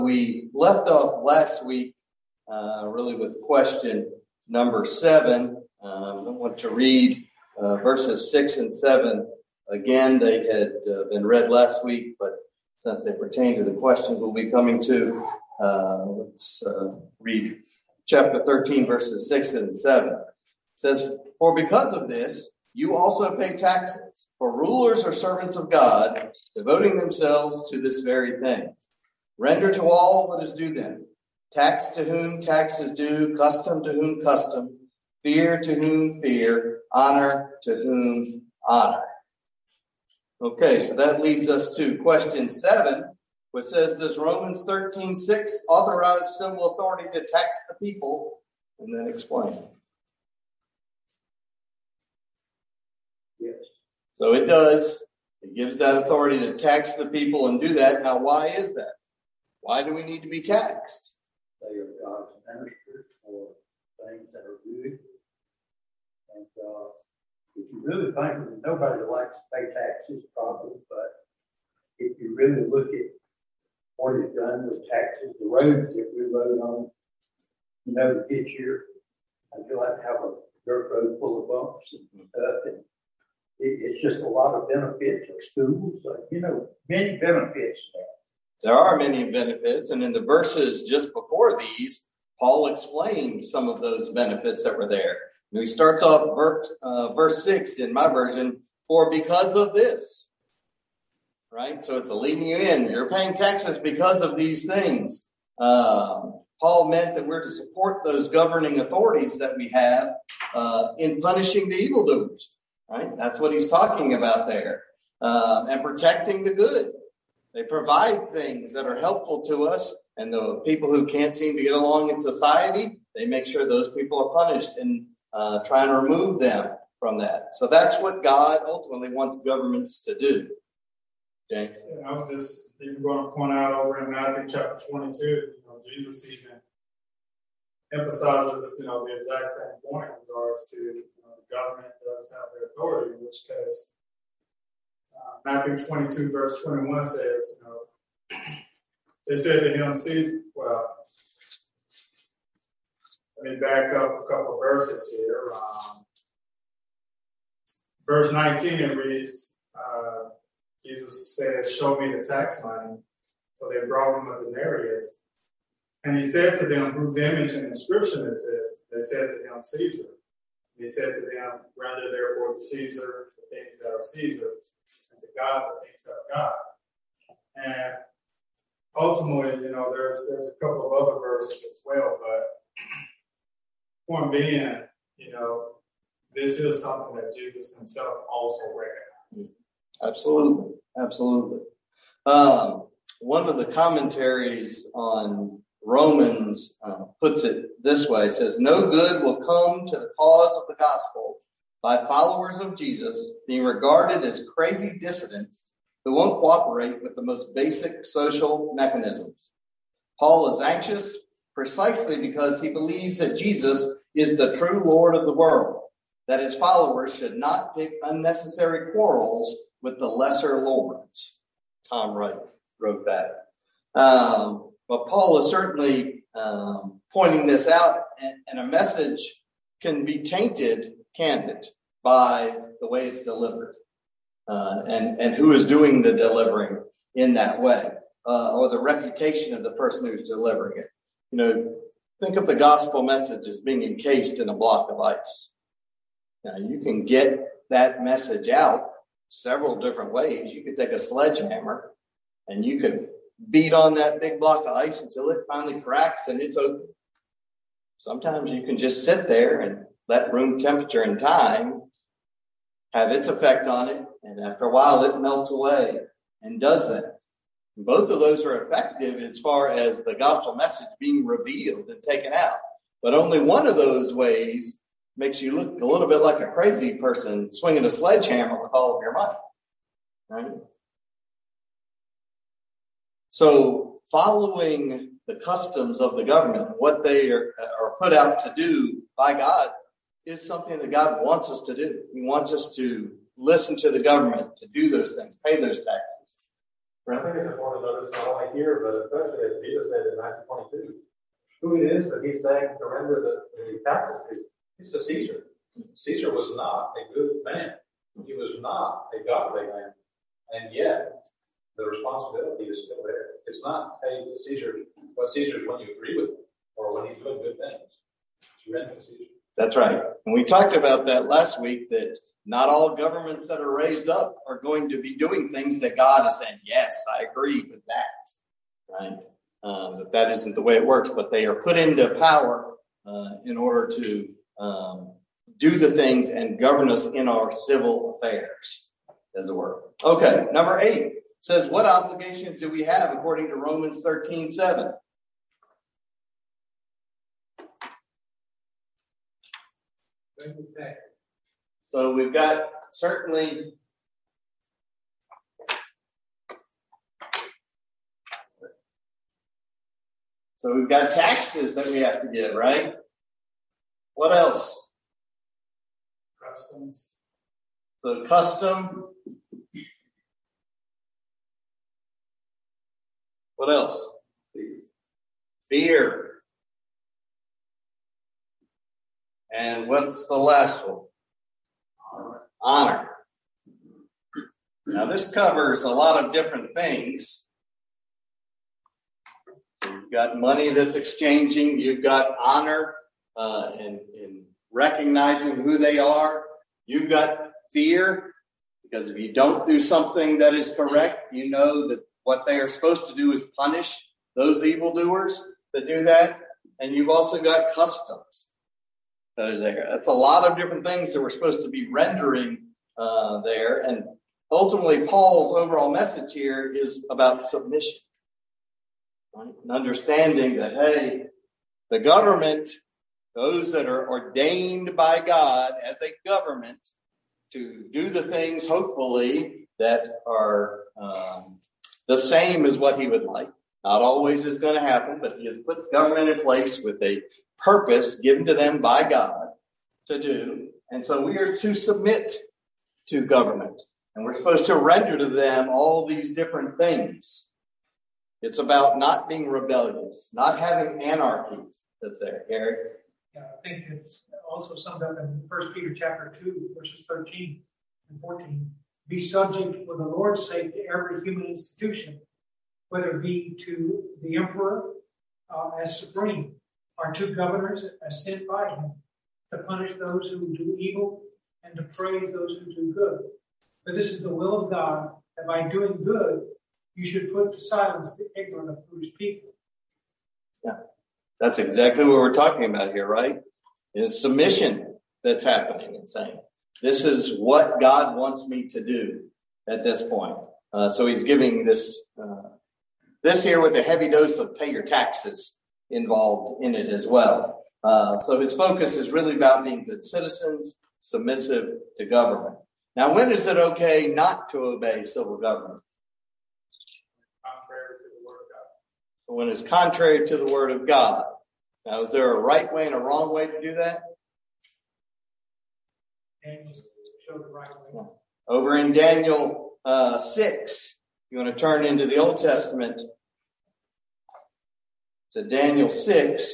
We left off last week really with question number 7. I want to read verses 6 and 7 again. They had been read last week, but since they pertain to the questions we'll be coming to, let's read chapter 13, verses 6 and 7. It says, "For because of this, you also pay taxes, for rulers are servants of God, devoting themselves to this very thing. Render to all what is due them. Tax to whom tax is due, custom to whom custom, fear to whom fear, honor to whom honor." Okay, so that leads us to question 7, which says, does Romans 13:6 authorize civil authority to tax the people? And then explain. Yes. So it does. It gives that authority to tax the people and do that. Now, why is that? Why do we need to be taxed? They are God's ministers for things that are good. And if you really think that nobody likes to pay taxes, probably, but if you really look at what is done with taxes, the roads that we rode on, this year, I feel like to have a dirt road full of bumps and stuff, and it's just a lot of benefits of schools, many benefits there. There are many benefits, and in the verses just before these, Paul explained some of those benefits that were there. And he starts off verse 6 in my version, "For because of this." Right? So it's leading you in. You're paying taxes because of these things. Paul meant that we're to support those governing authorities that we have in punishing the evildoers. Right? That's what he's talking about there. And protecting the good. They provide things that are helpful to us, and the people who can't seem to get along in society, they make sure those people are punished and try and remove them from that. So that's what God ultimately wants governments to do. James? Yeah, I was just even going to point out over in Matthew chapter 22, Jesus even emphasizes, the exact same point in regards to the government does have their authority, in which case Matthew 22, verse 21 says, they said to him, let me back up a couple of verses here. Verse 19, it reads, Jesus says, "Show me the tax money." So they brought him a denarius. And he said to them, "Whose image and inscription is this?" They said to him, "Caesar." And he said to them, "Render therefore to Caesar the things that are Caesar's, and to God the things that are God." And ultimately, there's a couple of other verses as well, but point being, this is something that Jesus himself also recognized. Absolutely. Absolutely. One of the commentaries on Romans puts it this way. It says, "No good will come to the cause of the gospel by followers of Jesus being regarded as crazy dissidents who won't cooperate with the most basic social mechanisms. Paul is anxious precisely because he believes that Jesus is the true Lord of the world, that his followers should not pick unnecessary quarrels with the lesser lords." Tom Wright wrote that. But Paul is certainly pointing this out, and a message can be tainted, can't it, by the way it's delivered, and who is doing the delivering in that way, or the reputation of the person who's delivering it. Think of the gospel message as being encased in a block of ice. Now, you can get that message out several different ways. You could take a sledgehammer and you could beat on that big block of ice until it finally cracks and it's open. Sometimes you can just sit there and let room temperature and time have its effect on it, and after a while it melts away and does that. Both of those are effective as far as the gospel message being revealed and taken out. But only one of those ways makes you look a little bit like a crazy person swinging a sledgehammer with all of your might. Right? So following the customs of the government, what they are put out to do by God, is something that God wants us to do. He wants us to listen to the government, to do those things, pay those taxes. I think it's important you'll notice not only here, but especially as Jesus said in Matthew 22, who it is that he's saying to render the taxes to. It's to Caesar. Caesar was not a good man. He was not a godly man. And yet, the responsibility is still there. It's not, hey, Caesar, what Caesar's when you agree with him or when he's doing good things. You render to Caesar. That's right. And we talked about that last week, that not all governments that are raised up are going to be doing things that God is saying, yes, I agree with that. Right? That isn't the way it works, but they are put into power in order to do the things and govern us in our civil affairs, as it were. Okay, number 8 says, what obligations do we have according to Romans 13:7? So we've got certainly we've got taxes that we have to give, right? What else? Customs. So custom. What else? Fear. And what's the last one? Honor. Now this covers a lot of different things. So you've got money that's exchanging. You've got honor in recognizing who they are. You've got fear, because if you don't do something that is correct, you know that what they are supposed to do is punish those evildoers that do that. And you've also got customs that are there. That's a lot of different things that we're supposed to be rendering there. And ultimately, Paul's overall message here is about submission. Right? And understanding that, hey, the government, those that are ordained by God as a government to do the things, hopefully, that are the same as what he would like. Not always is going to happen, but he has put government in place with a purpose given to them by God to do. And so we are to submit to government. And we're supposed to render to them all these different things. It's about not being rebellious, not having anarchy that's there. Gary? Yeah, I think it's also summed up in 1 Peter chapter 2, verses 13 and 14. Be subject for the Lord's sake to every human institution, whether it be to the emperor as supreme, or to governors as sent by him, to punish those who do evil and to praise those who do good. For this is the will of God, that by doing good, you should put to silence the ignorant of foolish people. Yeah, that's exactly what we're talking about here, right? Is submission that's happening and saying, this is what God wants me to do at this point. So he's giving this here with a heavy dose of pay your taxes involved in it as well. So his focus is really about being good citizens, submissive to government. Now, when is it okay not to obey civil government? Contrary to the word of God. So when it's contrary to the word of God. Now, is there a right way and a wrong way to do that? And show the right way. Over in Daniel 6, you want to turn into the Old Testament to Daniel 6.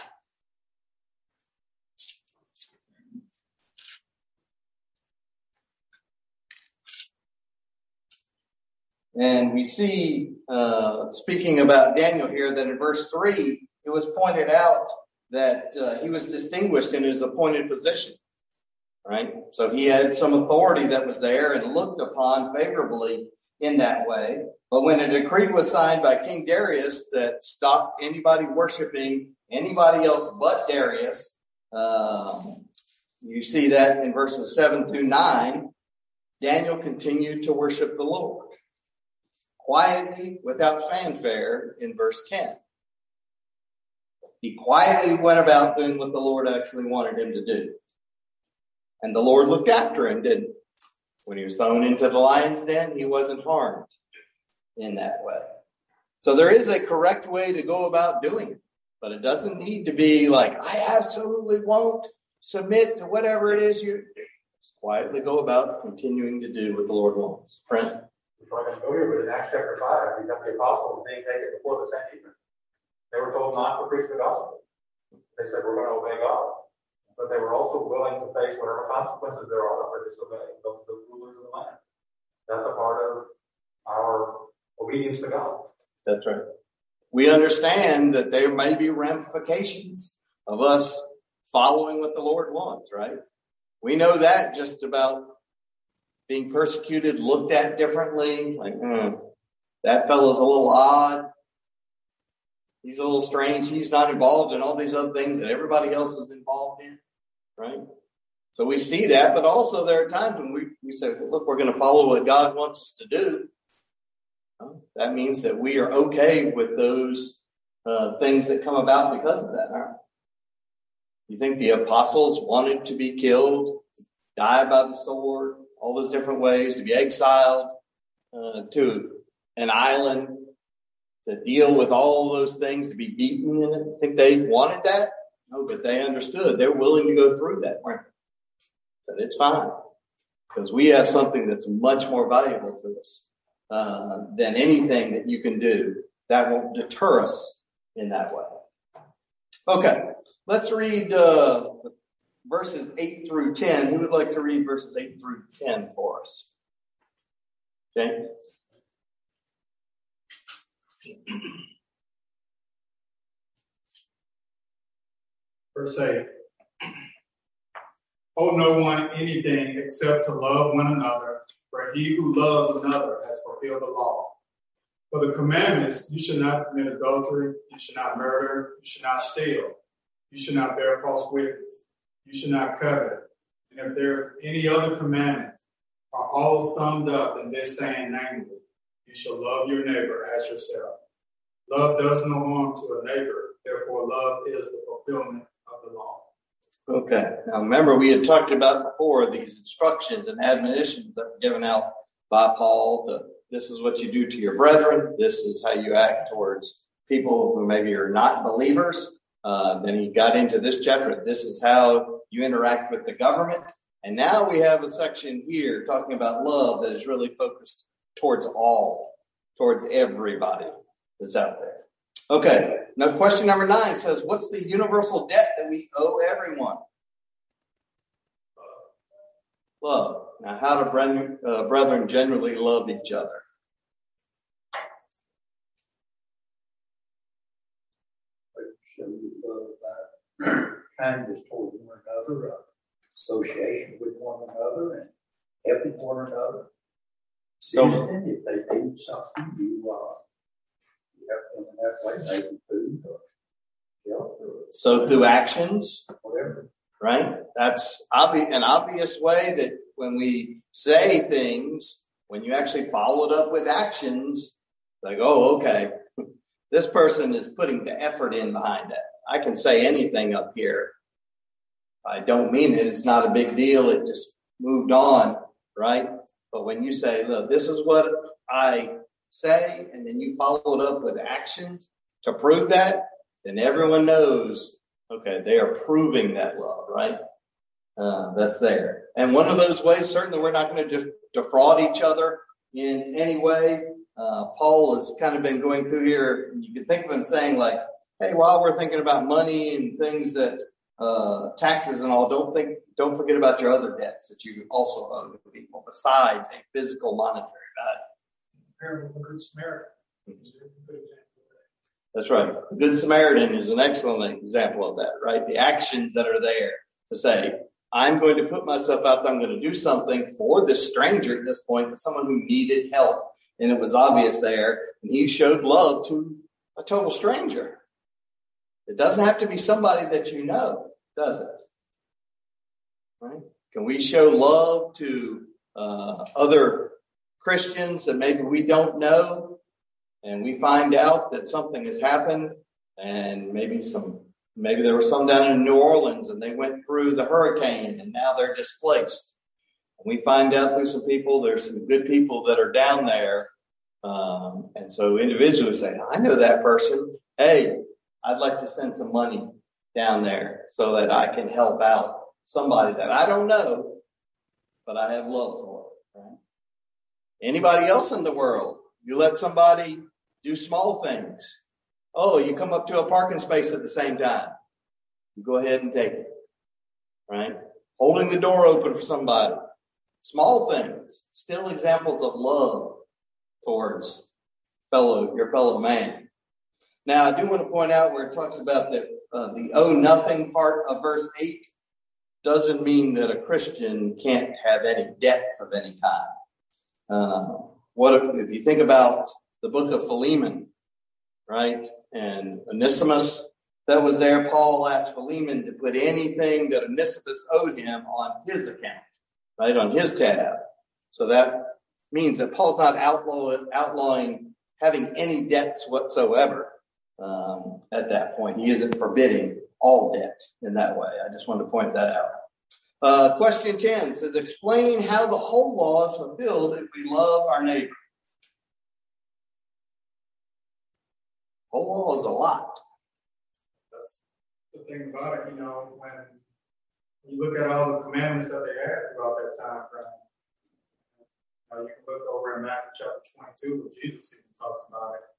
And we see, speaking about Daniel here, that in verse 3, it was pointed out that he was distinguished in his appointed position. Right? So he had some authority that was there and looked upon favorably in that way. But when a decree was signed by King Darius that stopped anybody worshiping anybody else but Darius, you see that in verses 7 through 9, Daniel continued to worship the Lord quietly, without fanfare, in verse 10. He quietly went about doing what the Lord actually wanted him to do. And the Lord looked after him, didn't he? When he was thrown into the lion's den, he wasn't harmed in that way. So there is a correct way to go about doing it, but it doesn't need to be like, I absolutely won't submit to whatever it is you do. Just quietly go about continuing to do what the Lord wants. Friend? We're not going to go here, but in Acts chapter 5, you got the apostles being taken before the Sanhedrin. They were told not to preach the gospel. They said, we're going to obey God. But they were also willing to face whatever consequences there are for disobeying those the rulers of the land. That's a part of our obedience to God. That's right. We understand that there may be ramifications of us following what the Lord wants, right? We know that just about being persecuted, looked at differently, like, that fellow's a little odd. He's a little strange. He's not involved in all these other things that everybody else is involved in, right? So we see that, but also there are times when we say, well, look, we're going to follow what God wants us to do. That means that we are okay with those things that come about because of that, aren't we? You think the apostles wanted to be killed, die by the sword, all those different ways, to be exiled to an island, to deal with all those things, to be beaten in it? You think they wanted that? No, but they understood. They're willing to go through that, weren't they? But it's fine, because we have something that's much more valuable to us than anything that you can do. That won't deter us in that way. Okay, let's read verses 8 through 10. Who would like to read verses 8 through 10 for us? James? Verse 8. Owe no one anything except to love one another, for he who loves another has fulfilled the law. For the commandments, you should not commit adultery, you should not murder, you should not steal, you should not bear false witness, you should not covet. And if there's any other commandment, are all summed up in this saying, namely, you shall love your neighbor as yourself. Love does no harm to a neighbor, therefore love is the fulfillment of the law. Okay. Now remember, we had talked about before these instructions and admonitions that were given out by Paul. This is what you do to your brethren. This is how you act towards people who maybe are not believers. Then he got into this chapter. This is how you interact with the government. And now we have a section here talking about love that is really focused towards all, towards everybody that's out there. Okay. Now question number 9 says, what's the universal debt that we owe everyone? Love. Now, how do brethren generally love each other? Show you love by kindness toward one another, association with one another, and helping one another. So, if they need something, you help them in that way, maybe food or shelter. So through actions, Whatever. right? That's an obvious way that when we say things, when you actually follow it up with actions, like, oh, okay, this person is putting the effort in behind that. I can say anything up here. I don't mean it. It's not a big deal. It just moved on, right? But when you say, look, this is what I say, and then you follow it up with actions to prove that, then everyone knows, okay, they are proving that love, right? That's there. And one of those ways, certainly we're not going to just defraud each other in any way. Paul has kind of been going through here. You can think of him saying like, hey, while we're thinking about money and things that taxes and all, don't forget about your other debts that you also owe to people besides a physical monetary value. Parable of the Good Samaritan. That's right. The Good Samaritan is an excellent example of that, right? The actions that are there to say, I'm going to put myself out there. I'm going to do something for this stranger at this point, but someone who needed help. And it was obvious there. And he showed love to a total stranger. It doesn't have to be somebody that you know, does it? Right? Can we show love to other Christians that maybe we don't know, and we find out that something has happened, and maybe there were some down in New Orleans and they went through the hurricane and now they're displaced. And we find out through some people, there's some good people that are down there. And so individually say, I know that person. Hey, I'd like to send some money down there so that I can help out somebody that I don't know, but I have love for. Right? Anybody else in the world? You let somebody do small things. Oh, you come up to a parking space at the same time. You go ahead and take it. Right? Holding the door open for somebody. Small things. Still examples of love towards your fellow man. Now, I do want to point out where it talks about the owe nothing part of verse 8 doesn't mean that a Christian can't have any debts of any kind. If you think about the book of Philemon, right? And Onesimus that was there, Paul asked Philemon to put anything that Onesimus owed him on his account, right? On his tab. So that means that Paul's not outlawing having any debts whatsoever at that point. He isn't forbidding all debt in that way. I just wanted to point that out. Question 10 says, explain how the whole law is fulfilled if we love our neighbor. Whole law is a lot. That's the thing about it, when you look at all the commandments that they had throughout that time frame. You can look over in Matthew chapter 22 where Jesus even talks about it.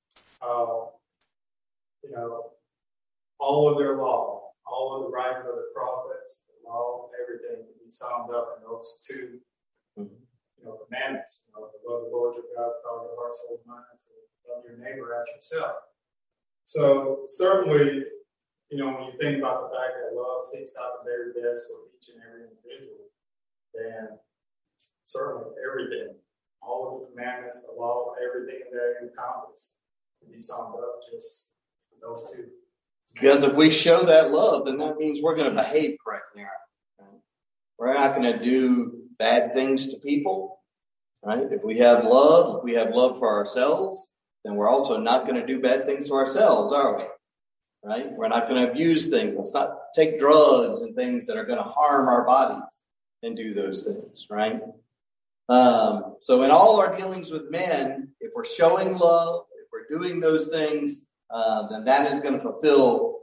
All of their law, all of the writings of the prophets, the law, everything can be summed up in those two, commandments. To love the Lord your God with all your heart, soul, and mind, to love your neighbor as yourself. So certainly, when you think about the fact that love seeks out the very best for each and every individual, then certainly everything, all of the commandments, the law, everything in there encompassed can be summed up just in those two. Because if we show that love, then that means we're going to behave correctly. Right? We're not going to do bad things to people. Right? If we have love for ourselves, then we're also not going to do bad things to ourselves, are we? Right? We're not going to abuse things. Let's not take drugs and things that are going to harm our bodies and do those things, right? So in all our dealings with men, if we're showing love, if we're doing those things, then that is going to fulfill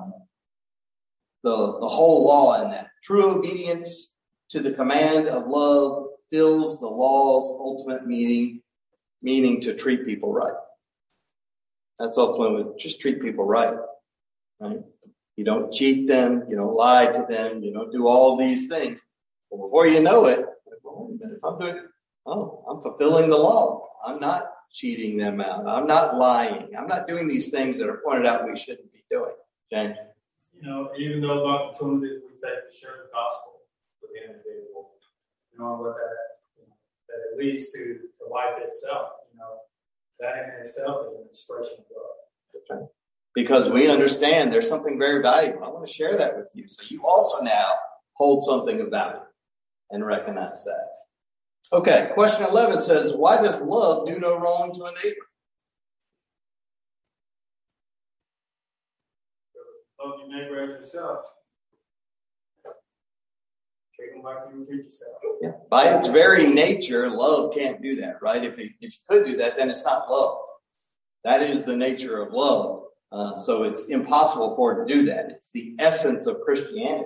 the whole law in that. True obedience to the command of love fills the law's ultimate meaning to treat people right. That's ultimately just treat people right. You don't cheat them, you don't lie to them, you don't do all these things. Well, before you know it, I'm fulfilling the law. I'm not cheating them out. I'm not lying. I'm not doing these things that are pointed out we shouldn't be doing. James? Even those opportunities we take to share the gospel with the individual, what that it leads to life itself, that in itself is an expression of love. Okay. Because we understand there's something very valuable. I want to share that with you. So you also now hold something of value and recognize that. Okay, question 11 says, why does love do no wrong to a neighbor? Love your neighbor as yourself. Treat them like you would treat yourself. Yeah. By its very nature, love can't do that, right? If you could do that, then it's not love. That is the nature of love. So it's impossible for it to do that. It's the essence of Christianity.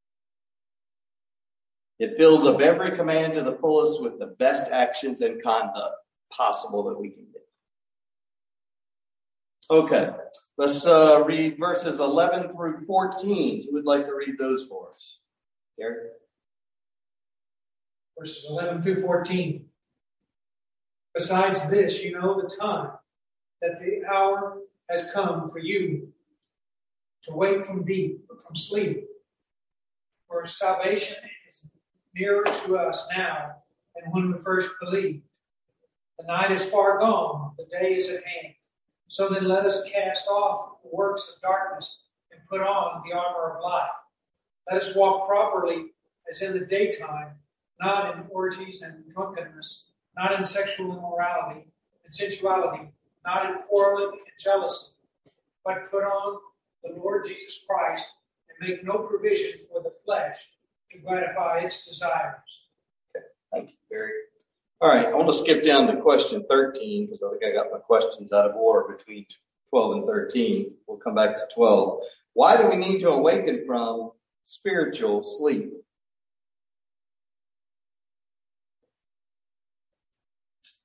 It fills up every command to the fullest with the best actions and conduct possible that we can do. Okay, let's read verses 11 through 14. Who would like to read those for us? Gary? Verses 11 through 14. Besides this, you know the time, that the hour has come for you to wake from sleep. For salvation is nearer to us now than when we first believed. The night is far gone, the day is at hand. So then let us cast off the works of darkness and put on the armor of light. Let us walk properly as in the daytime, not in orgies and drunkenness, not in sexual immorality and sensuality, not in quarreling and jealousy, but put on the Lord Jesus Christ and make no provision for the flesh to gratify its desires. Okay, thank you, Barry. All right, I want to skip down to question 13 because I think I got my questions out of order between 12 and 13. We'll come back to 12. Why do we need to awaken from spiritual sleep?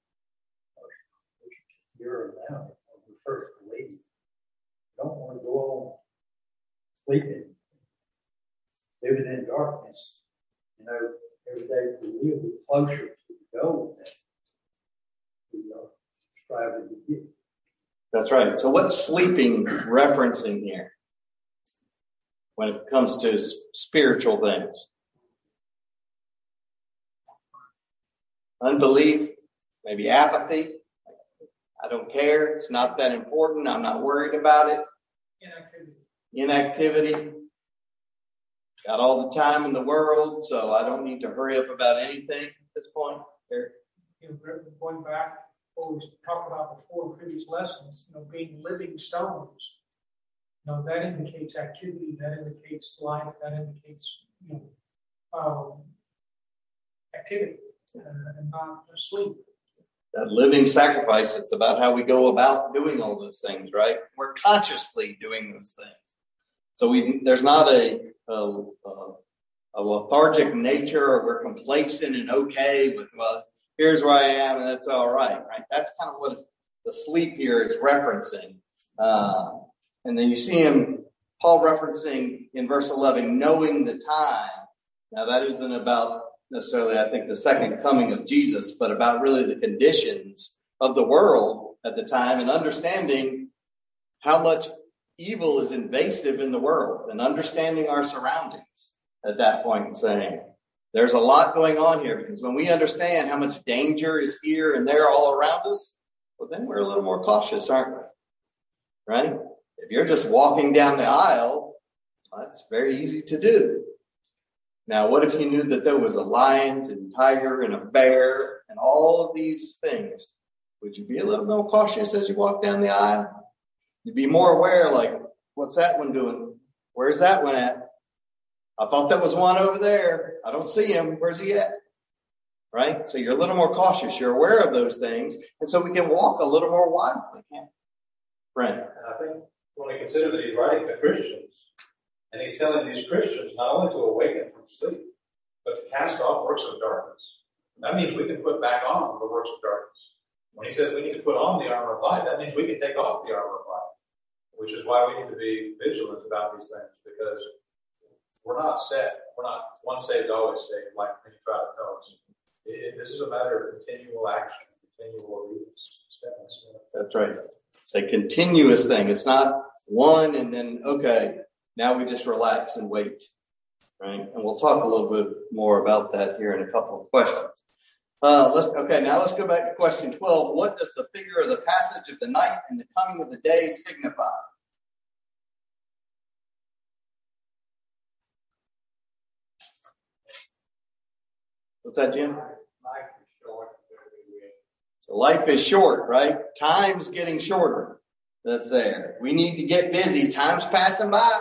here and now, when we first believe. You don't want to go on sleeping, living in darkness. You know, every day we live, we're closer to the goal that we are striving to get. That's right. So what's sleeping referencing here when it comes to spiritual things? Unbelief, maybe apathy. I don't care. It's not that important. I'm not worried about it. Inactivity. Got all the time in the world, so I don't need to hurry up about anything at this point. Eric? Going back, what we talked about before in previous lessons, being living stones. That indicates activity, that indicates life, that indicates, activity and not sleep. That living sacrifice, it's about how we go about doing all those things, right? We're consciously doing those things. So there's not a lethargic nature, or we're complacent and okay with, well, here's where I am and that's all right? That's kind of what the sleep here is referencing. And then you see Paul referencing in verse 11, knowing the time. Now that isn't about necessarily, I think, the second coming of Jesus, but about really the conditions of the world at the time and understanding how much evil is invasive in the world and understanding our surroundings at that point and saying, there's a lot going on here, because when we understand how much danger is here and there all around us, well, then we're a little more cautious, aren't we? Right? If you're just walking down the aisle, that's very easy to do. Now, what if you knew that there was a lion and tiger and a bear and all of these things? Would you be a little more cautious as you walk down the aisle? You'd be more aware, like, what's that one doing? Where's that one at? I thought that was one over there. I don't see him. Where's he at? Right? So you're a little more cautious. You're aware of those things. And so we can walk a little more wisely, can't we? Right. And I think when we consider that he's writing to Christians, and he's telling these Christians not only to awaken from sleep, but to cast off works of darkness. That means we can put back on the works of darkness. When he says we need to put on the armor of light, that means we can take off the armor of light, which is why we need to be vigilant about these things, because we're not once saved, always saved, like many try to tell us. This is a matter of continual action, continual obedience, step by step. That's right. It's a continuous thing. It's not one and then, okay, now we just relax and wait. Right? And we'll talk a little bit more about that here in a couple of questions. Now let's go back to question 12. What does the figure of the passage of the night and the coming of the day signify? What's that, Jim? Life is short. So life is short, right? Time's getting shorter. That's there. We need to get busy. Time's passing by.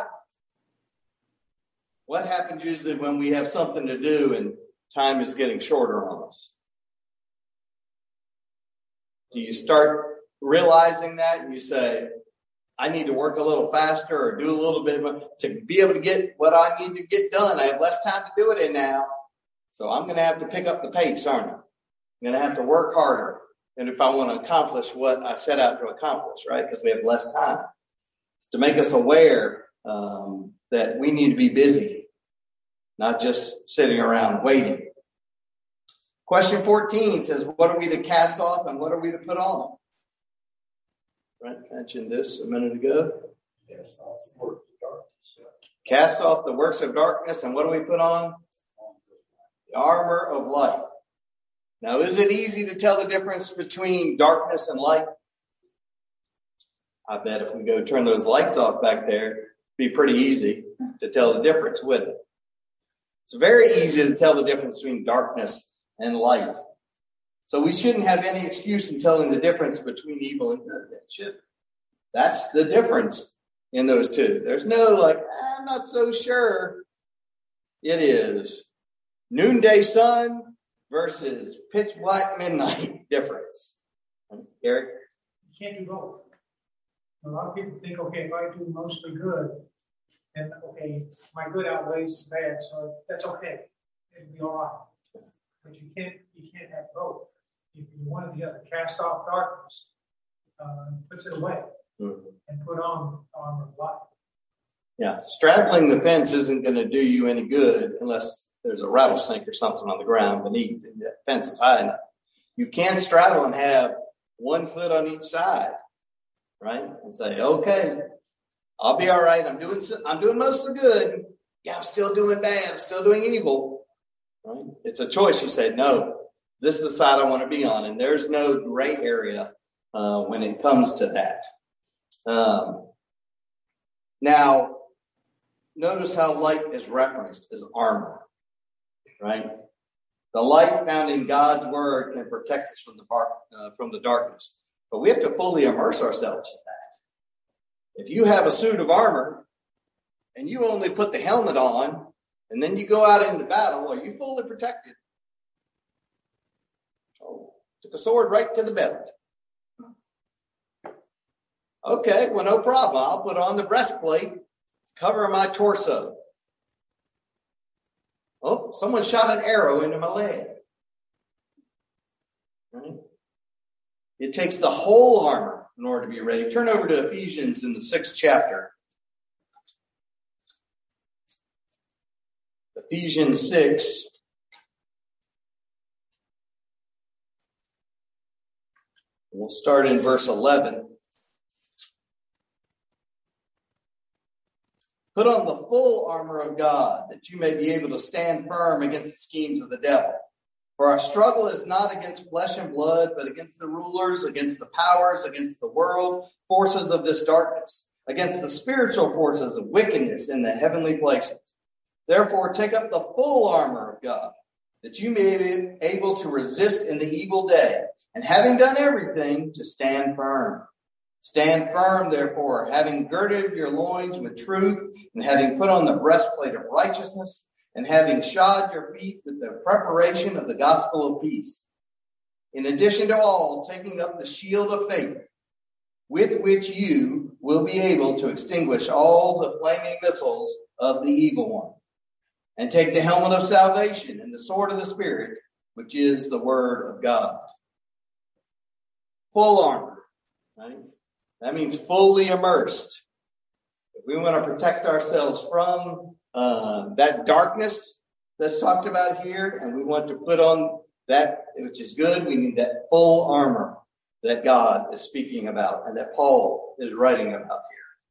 What happens usually when we have something to do and time is getting shorter on us? Do you start realizing that and you say, I need to work a little faster or do a little bit to be able to get what I need to get done? I have less time to do it in now. So I'm going to have to pick up the pace, aren't I? I'm going to have to work harder. And if I want to accomplish what I set out to accomplish, right? Because we have less time. To make us aware that we need to be busy, not just sitting around waiting. Question 14 says, what are we to cast off and what are we to put on? Right, mentioned this a minute ago. Cast off the works of darkness, and what do we put on? The armor of light. Now, is it easy to tell the difference between darkness and light? I bet if we go turn those lights off back there, it'd be pretty easy to tell the difference, wouldn't it? It's very easy to tell the difference between darkness and light. So we shouldn't have any excuse in telling the difference between evil and good. Should. That's the difference in those two. There's no I'm not so sure. It is noonday sun versus pitch black midnight difference. Eric? You can't do both. A lot of people think, okay, if I do mostly good, then okay, my good outweighs the bad, so that's okay. It'll be all right. But you can't have both. You can one or the other. Cast off darkness. puts it away and put on the armor of light. Yeah, straddling the fence isn't going to do you any good unless there's a rattlesnake or something on the ground beneath and that fence is high enough. You can't straddle and have 1 foot on each side, right? And say, okay, I'll be all right. I'm doing most of the good. Yeah, I'm still doing bad. I'm still doing evil. Right? It's a choice. You say, no, this is the side I want to be on. And there's no gray area when it comes to that. Now, notice how light is referenced as armor, right? The light found in God's word can protect us from the darkness. But we have to fully immerse ourselves in that. If you have a suit of armor and you only put the helmet on and then you go out into battle, are you fully protected? Oh, took a sword right to the belly. Okay, well, no problem. I'll put on the breastplate, cover my torso. Oh, someone shot an arrow into my leg. Right? It takes the whole armor in order to be ready. Turn over to Ephesians in the 6th chapter. Ephesians 6. We'll start in verse 11. Put on the full armor of God, that you may be able to stand firm against the schemes of the devil. For our struggle is not against flesh and blood, but against the rulers, against the powers, against the world forces of this darkness, against the spiritual forces of wickedness in the heavenly places. Therefore, take up the full armor of God, that you may be able to resist in the evil day, and having done everything, to stand firm. Stand firm, therefore, having girded your loins with truth, and having put on the breastplate of righteousness, and having shod your feet with the preparation of the gospel of peace. In addition to all, taking up the shield of faith, with which you will be able to extinguish all the flaming missiles of the evil one. And take the helmet of salvation and the sword of the Spirit, which is the word of God. Full armor, right? That means fully immersed. If we want to protect ourselves from that darkness that's talked about here, and we want to put on that which is good, we need that full armor that God is speaking about and that Paul is writing about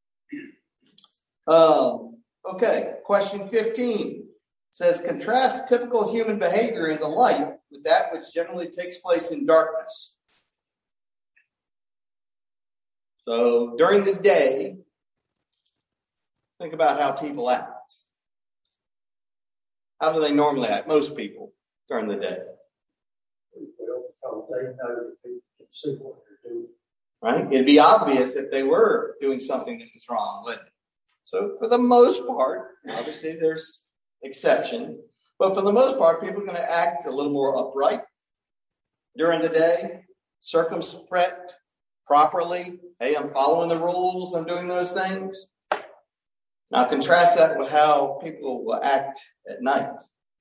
here. Okay, question 15 says, contrast typical human behavior in the light with that which generally takes place in darkness. So during the day, think about how people act. How do they normally act? Most people during the day. Well, they know that people can see what they're doing. Right? It'd be obvious if they were doing something that was wrong, wouldn't it? So for the most part, obviously there's exceptions, but for the most part, people are going to act a little more upright during the day, circumspect, properly. Hey, I'm following the rules. I'm doing those things. Now contrast that with how people will act at night,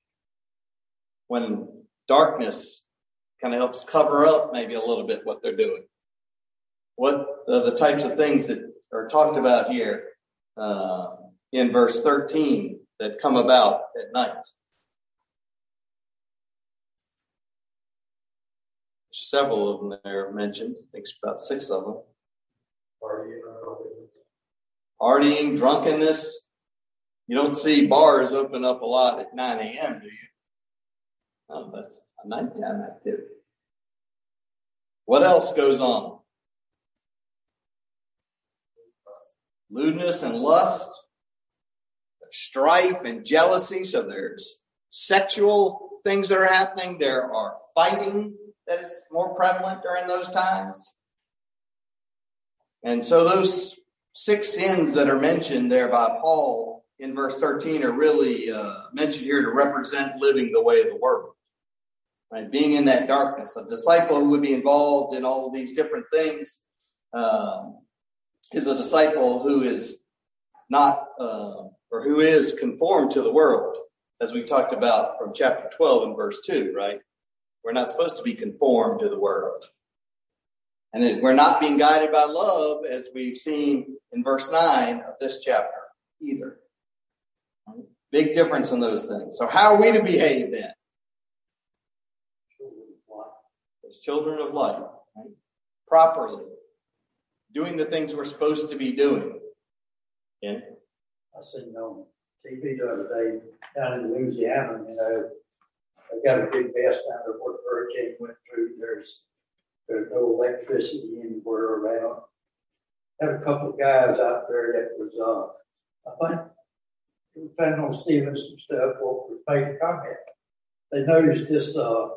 when darkness kind of helps cover up maybe a little bit what they're doing. What are the types of things that are talked about here in verse 13 that come about at night? Several of them there are mentioned. I think it's about 6 of them. Partying, drunkenness. You don't see bars open up a lot at 9 a.m., do you? Oh, that's a nighttime activity. What else goes on? Lewdness and lust. There's strife and jealousy. So there's sexual things that are happening. There are fighting that is more prevalent during those times. And so those 6 sins that are mentioned there by Paul in verse 13 are really mentioned here to represent living the way of the world. Right? Being in that darkness. A disciple who would be involved in all of these different things is a disciple who is not, or who is conformed to the world, as we talked about from chapter 12 and verse 2, right? We're not supposed to be conformed to the world. And we're not being guided by love, as we've seen in verse 9 of this chapter either. Big difference in those things. So how are we to behave then? As children of light, right? Properly. Doing the things we're supposed to be doing. Yeah. I seen on TV the other day down in Louisiana, they got a big mess down there where the hurricane went through. There's no electricity anywhere around. Had a couple of guys out there that was, I think, they were planning on stealing some stuff or made a comment. They noticed this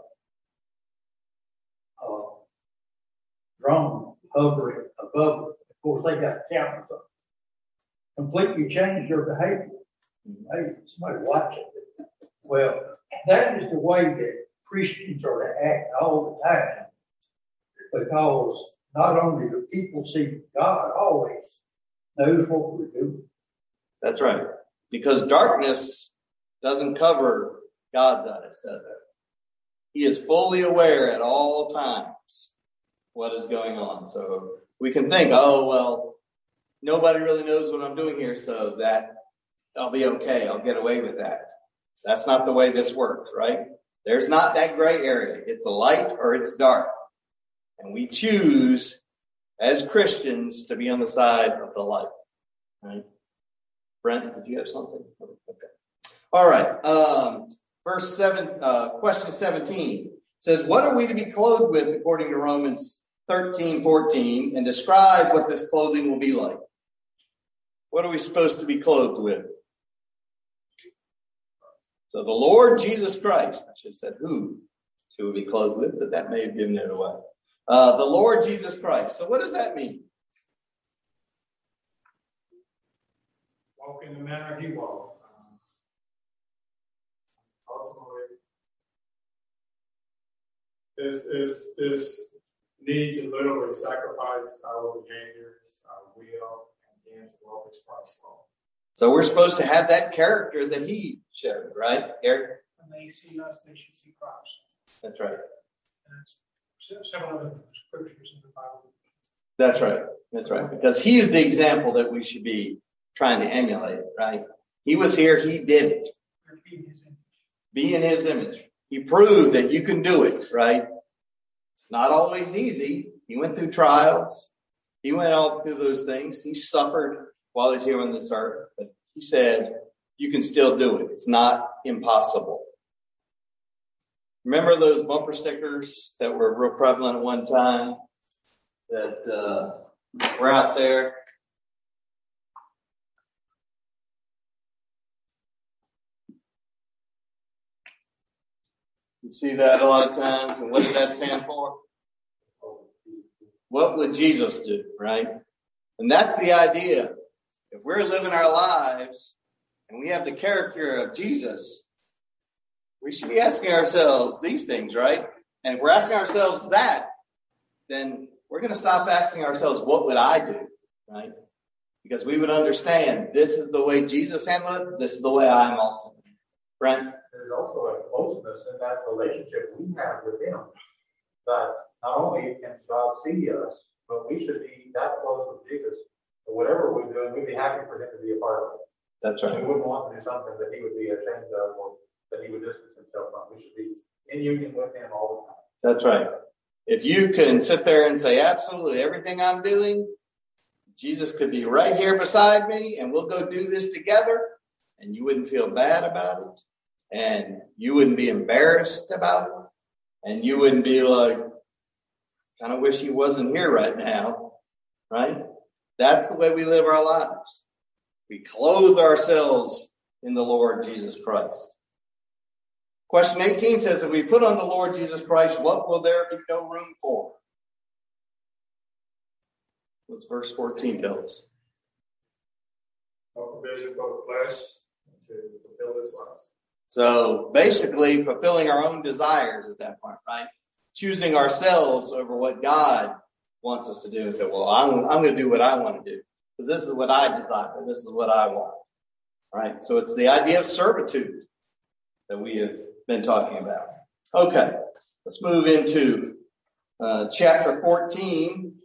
drone hovering above them. Of course, they got cameras up. Completely changed their behavior. Hey, somebody watch it. Well, that is the way that Christians are to act all the time. Because not only do people see, God always knows what we're doing. That's right. Because darkness doesn't cover God's eyes, does it? He is fully aware at all times what is going on. So we can think, oh, well, nobody really knows what I'm doing here, so that I'll be okay. I'll get away with that. That's not the way this works, right? There's not that gray area. It's light or it's dark. And we choose, as Christians, to be on the side of the light. Right? Brent, did you have something? Okay. All right. Verse 7, question 17 says, what are we to be clothed with according to Romans 13:14, and describe what this clothing will be like? What are we supposed to be clothed with? So the Lord Jesus Christ, I should have said who should we be clothed with, but that may have given it away. The Lord Jesus Christ. So what does that mean? Walk in the manner he walked. Ultimately, this need to literally sacrifice our behaviors, our will, and begin to walk as Christ walked. So we're supposed to have that character that he showed, right, Eric? When they see us, they should see Christ. That's right. And that's several other scriptures in the Bible. That's right. That's right. Because he is the example that we should be trying to emulate, right? He was here. He did it. Be in his image. He proved that you can do it, right? It's not always easy. He went through trials. He went all through those things. He suffered while he's here on this earth. But he said, you can still do it. It's not impossible. Remember those bumper stickers that were real prevalent at one time that were out there? You see that a lot of times. And what does that stand for? What would Jesus do, right? And that's the idea. If we're living our lives and we have the character of Jesus, we should be asking ourselves these things, right? And if we're asking ourselves that, then we're going to stop asking ourselves, what would I do, right? Because we would understand this is the way Jesus handled it. This is the way I am also. Brent? There's also a closeness in that relationship we have with him. That not only can God see us, but we should be that close with Jesus. So whatever we're doing, we'd be happy for him to be a part of it. That's right. We wouldn't want to do something that he would be ashamed of or that he would distance himself from. We should be in union with him all the time. That's right. If you can sit there and say, absolutely everything I'm doing, Jesus could be right here beside me and we'll go do this together, and you wouldn't feel bad about it, and you wouldn't be embarrassed about it, and you wouldn't be like, kind of wish he wasn't here right now, right? That's the way we live our lives. We clothe ourselves in the Lord Jesus Christ. Question 18 says, if we put on the Lord Jesus Christ, what will there be no room for? What's verse 14 tell us? No provision for the flesh to fulfill its lust. So basically fulfilling our own desires at that point, right? Choosing ourselves over what God wants us to do and say, well, I'm going to do what I want to do because this is what I desire. This is what I want. Right? So it's the idea of servitude that we have been talking about. Okay, let's move into chapter 14.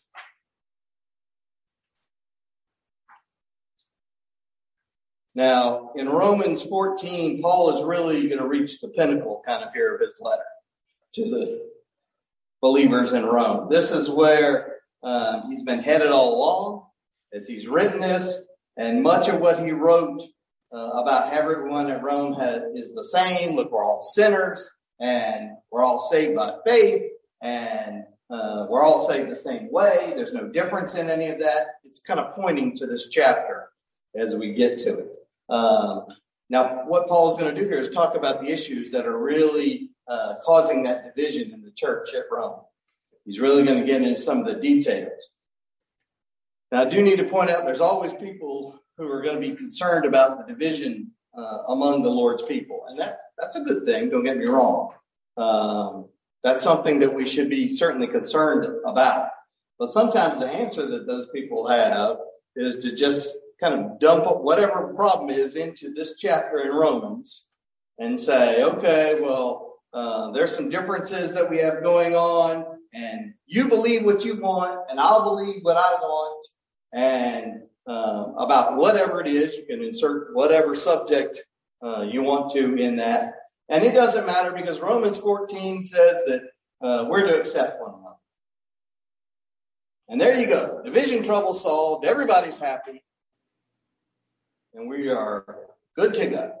Now, in Romans 14, Paul is really going to reach the pinnacle kind of here of his letter to the believers in Rome. This is where he's been headed all along as he's written this, and much of what he wrote about everyone at Rome is the same. Look, we're all sinners, and we're all saved by faith, and we're all saved the same way. There's no difference in any of that. It's kind of pointing to this chapter as we get to it. Now, what Paul's going to do here is talk about the issues that are really causing that division in the church at Rome. He's really going to get into some of the details. Now, I do need to point out there's always people who are going to be concerned about the division among the Lord's people. And that's a good thing, don't get me wrong. That's something that we should be certainly concerned about. But sometimes the answer that those people have is to just kind of dump whatever problem is into this chapter in Romans and say, okay, well, there's some differences that we have going on, and you believe what you want, and I'll believe what I want, and about whatever it is, you can insert whatever subject you want to in that. And it doesn't matter because Romans 14 says that we're to accept one another. And there you go. Division trouble solved. Everybody's happy. And we are good to go.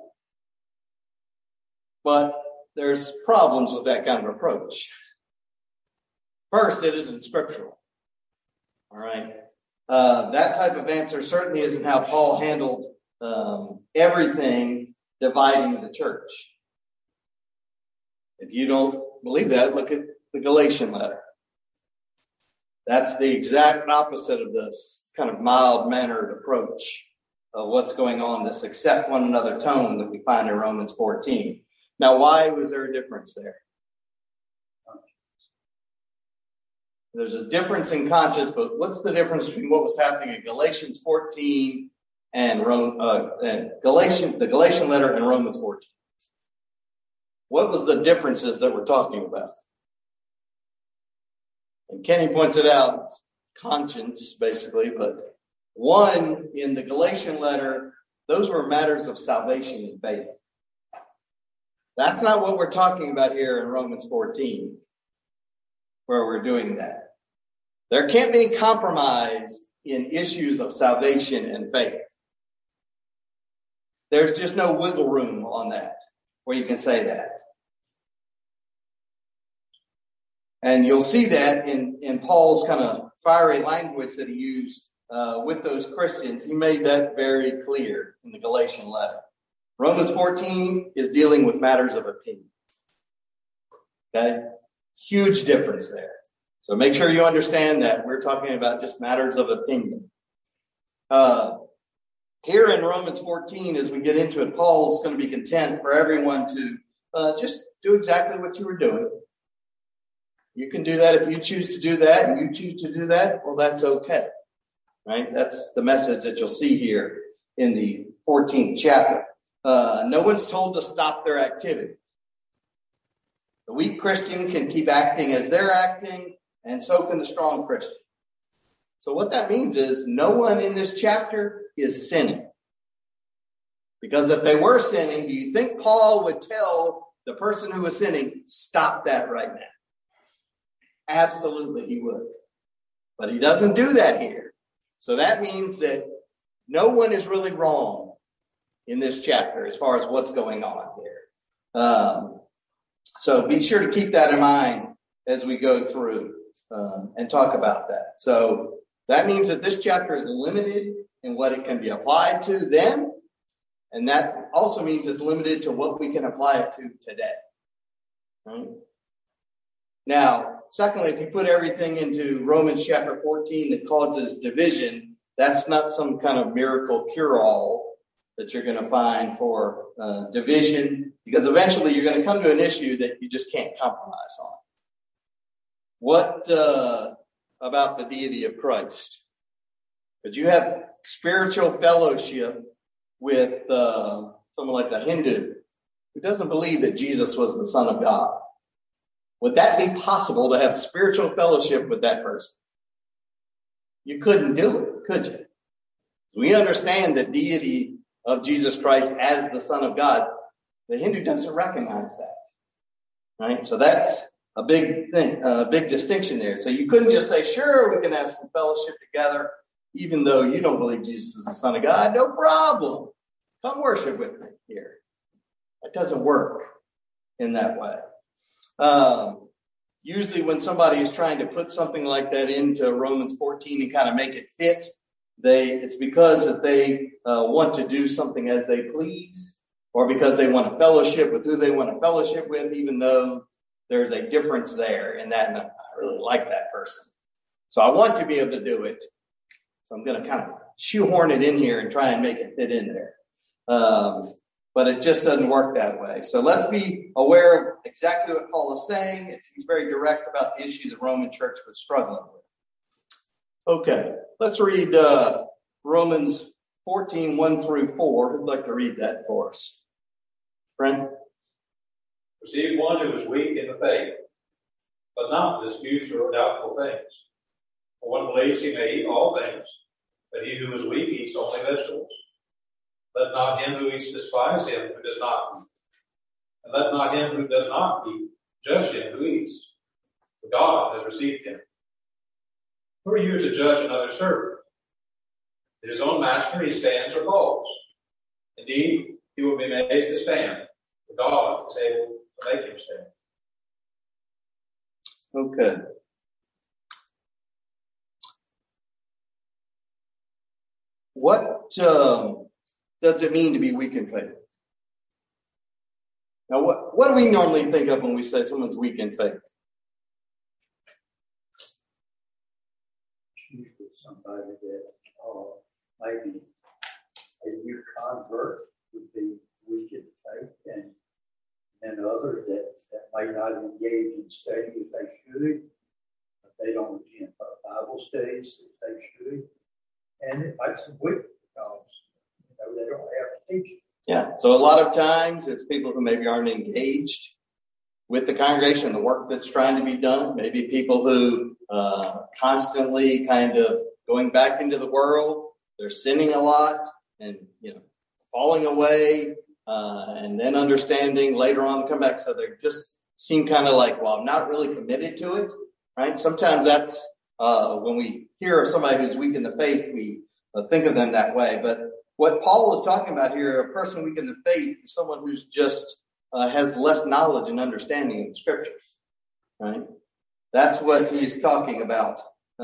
But there's problems with that kind of approach. First, it isn't scriptural. All right. That type of answer certainly isn't how Paul handled everything dividing the church. If you don't believe that, look at the Galatian letter. That's the exact opposite of this kind of mild-mannered approach of what's going on, this accept one another tone that we find in Romans 14. Now, why was there a difference there? There's a difference in conscience, but what's the difference between what was happening in Galatians 14 and the Galatian letter and Romans 14? What was the differences that we're talking about? And Kenny points it out, it's conscience, basically, but one, in the Galatian letter, those were matters of salvation and faith. That's not what we're talking about here in Romans 14, where we're doing that. There can't be compromise in issues of salvation and faith. There's just no wiggle room on that, where you can say that. And you'll see that in Paul's kind of fiery language that he used with those Christians. He made that very clear in the Galatian letter. Romans 14 is dealing with matters of opinion. Okay? Huge difference there. So make sure you understand that. We're talking about just matters of opinion. Here in Romans 14, as we get into it, Paul is going to be content for everyone to just do exactly what you were doing. You can do that if you choose to do that, and you choose to do that, well, that's okay. Right? That's the message that you'll see here in the 14th chapter. No one's told to stop their activity. The weak Christian can keep acting as they're acting, and so can the strong Christian. So what that means is no one in this chapter is sinning. Because if they were sinning, do you think Paul would tell the person who was sinning, stop that right now? Absolutely, he would. But he doesn't do that here. So that means that no one is really wrong in this chapter as far as what's going on here. So be sure to keep that in mind as we go through and talk about that. So that means that this chapter is limited in what it can be applied to then. And that also means it's limited to what we can apply it to today. Right? Now, secondly, if you put everything into Romans chapter 14 that causes division, that's not some kind of miracle cure-all that you're going to find for division, because eventually you're going to come to an issue that you just can't compromise on. What about the deity of Christ? Because you have spiritual fellowship with someone like a Hindu who doesn't believe that Jesus was the Son of God. would that be possible to have spiritual fellowship with that person? You couldn't do it, could you? We understand the deity of Jesus Christ as the Son of God. The Hindu doesn't recognize that. Right? So that's a big thing, a big distinction there. So you couldn't just say, sure, we can have some fellowship together, even though you don't believe Jesus is the Son of God. No problem. Come worship with me here. It doesn't work in that way. Usually when somebody is trying to put something like that into Romans 14 and kind of make it fit, it's because that they want to do something as they please, or because they want to fellowship with who they want to fellowship with, even though there's a difference there in that, and I really like that person. So I want to be able to do it. So I'm going to kind of shoehorn it in here and try and make it fit in there. But it just doesn't work that way. So let's be aware of exactly what Paul is saying. He's very direct about the issue the Roman church was struggling with. Okay, let's read Romans 14, 1 through 4. Who'd like to read that for us? Friend? Receive one who is weak in the faith, but not disputes or doubtful things. For one believes he may eat all things, but he who is weak eats only vegetables. Let not him who eats despise him who does not eat. And let not him who does not eat judge him who eats. For God has received him. Who are you to judge another servant? To his own master he stands or falls. Indeed, he will be made to stand. For God is able to make him stand. Okay. What does it mean to be weak in faith? Now, what do we normally think of when we say someone's weak in faith? Usually somebody that maybe a new convert would be weak in faith, and others that may not engage in study if they should, but they don't attend Bible studies if they should, and it makes them weak because they don't have to teach. Yeah, so a lot of times it's people who maybe aren't engaged with the congregation, the work that's trying to be done. Maybe people who constantly kind of going back into the world. They're sinning a lot and, falling away and then understanding later on to come back. So they just seem kind of like, well, I'm not really committed to it, right? Sometimes that's when we hear of somebody who's weak in the faith, we think of them that way. But what Paul is talking about here, a person weak in the faith, is someone who's just has less knowledge and understanding of the scriptures, right? That's what he's talking about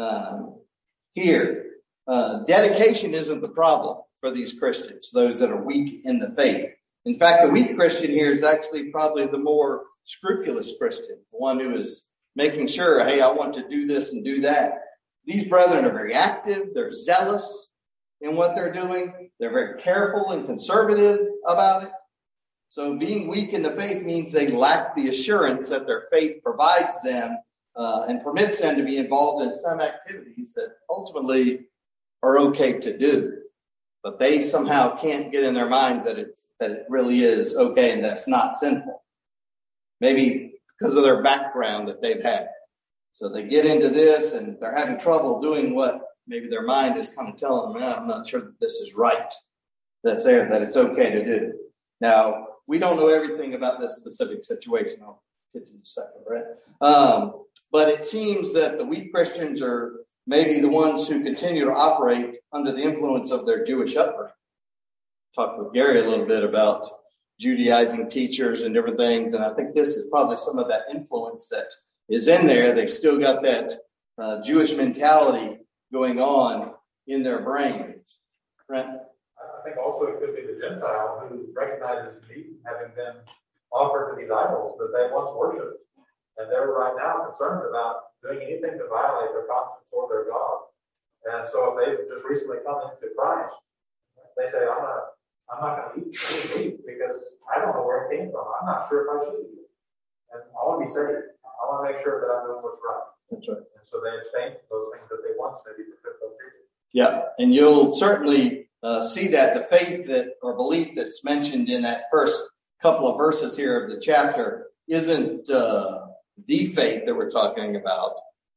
here. Dedication isn't the problem for these Christians, those that are weak in the faith. In fact, the weak Christian here is actually probably the more scrupulous Christian, the one who is making sure, hey, I want to do this and do that. These brethren are very active. They're zealous in what they're doing. They're very careful and conservative about it. So being weak in the faith means they lack the assurance that their faith provides them and permits them to be involved in some activities that ultimately are okay to do. But they somehow can't get in their minds that it really is okay and that's not sinful. Maybe because of their background that they've had. So they get into this and they're having trouble doing what maybe their mind is kind of telling them, I'm not sure that this is right. That's there, that it's okay to do. Now, we don't know everything about this specific situation. I'll get to in a second, right? But it seems that the weak Christians are maybe the ones who continue to operate under the influence of their Jewish upbringing. Talked with Gary a little bit about Judaizing teachers and different things, and I think this is probably some of that influence that is in there. They've still got that Jewish mentality going on in their brains. Right? I think also it could be the Gentile who recognizes meat having been offered to these idols that they once worshipped. And they're right now concerned about doing anything to violate their conscience or their God. And so if they've just recently come into Christ, they say, I'm not going to eat meat because I don't know where it came from. I'm not sure if I should eat it. And I want to be saved. I want to make sure that I'm doing what's right. That's right. And so they abstain from those things that they once maybe took those people. Yeah, and you'll certainly see that the faith that or belief that's mentioned in that first couple of verses here of the chapter isn't the faith that we're talking about,